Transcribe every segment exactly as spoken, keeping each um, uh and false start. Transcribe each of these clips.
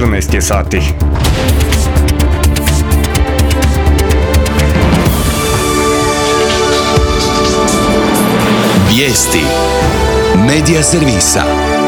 četrnaest je sati. Vijesti Medija servisa.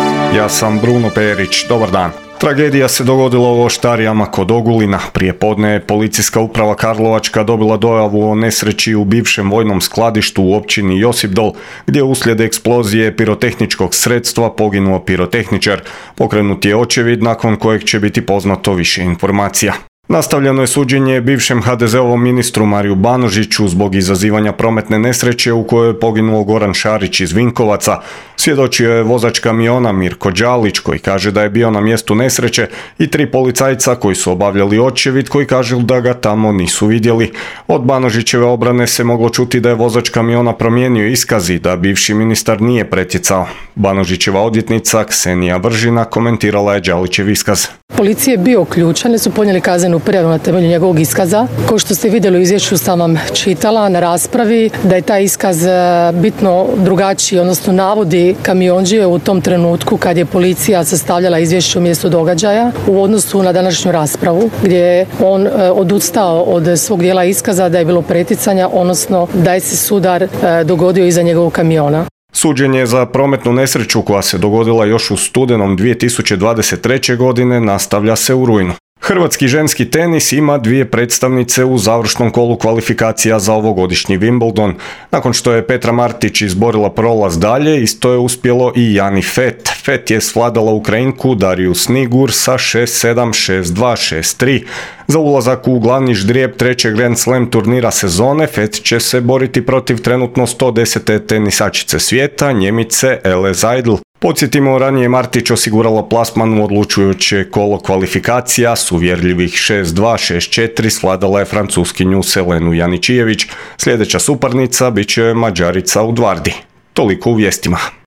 Ja sam Bruno Perić, dobar dan. Tragedija se dogodila u Oštarijama kod Ogulina. Prije podne je policijska uprava Karlovačka dobila dojavu o nesreći u bivšem vojnom skladištu u općini Josipdol, gdje je uslijed eksplozije pirotehničkog sredstva poginuo pirotehničar. Pokrenut je očevid nakon kojeg će biti poznato više informacija. Nastavljeno je suđenje bivšem ha de zeovom ministru Mariju Banožiću zbog izazivanja prometne nesreće u kojoj je poginuo Goran Šarić iz Vinkovaca. Svjedočio je vozač kamiona Mirko Đalić koji kaže da je bio na mjestu nesreće i tri policajca koji su obavljali očevid koji kažu da ga tamo nisu vidjeli. Od Banožićeve obrane se moglo čuti da je vozač kamiona promijenio iskaz i da bivši ministar nije pretjecao. Banožićeva odvjetnica Ksenija Vržina komentirala je Đalićev iskaz. Policija je bio uključen, jer su podnijeli kaznenu prijavu na temelju njegovog iskaza. Kao što ste vidjeli u izvješću sam vam čitala na raspravi da je taj iskaz bitno drugačiji, odnosno navodi kamionđije u tom trenutku kad je policija sastavljala izvješće o mjestu događaja u odnosu na današnju raspravu gdje je on odustao od svog dijela iskaza da je bilo preticanja, odnosno da je se sudar dogodio iza njegovog kamiona. Suđenje za prometnu nesreću koja se dogodila još u studenom dvije tisuće dvadeset treće. godine nastavlja se u rujnu. Hrvatski ženski tenis ima dvije predstavnice u završnom kolu kvalifikacija za ovogodišnji Wimbledon. Nakon što je Petra Martić izborila prolaz dalje, isto je uspjelo i Jani Fett. Fett je svladala Ukrajinku Dariju Snigur sa šest sedam, šest dva, šest tri. Za ulazak u glavni ždrijeb trećeg Grand Slam turnira sezone Fett će se boriti protiv trenutno sto desete tenisačice svijeta, Njemice Ele Zeidl. Podsjetimo, ranije Martić osigurala plasman u odlučujuće kolo kvalifikacija s uvjerljivih šest dva, šest četiri, svladala je Francuskinju Selenu Janičijević. Sljedeća suparnica bit će Mađarica Udvardi. Toliko u vijestima.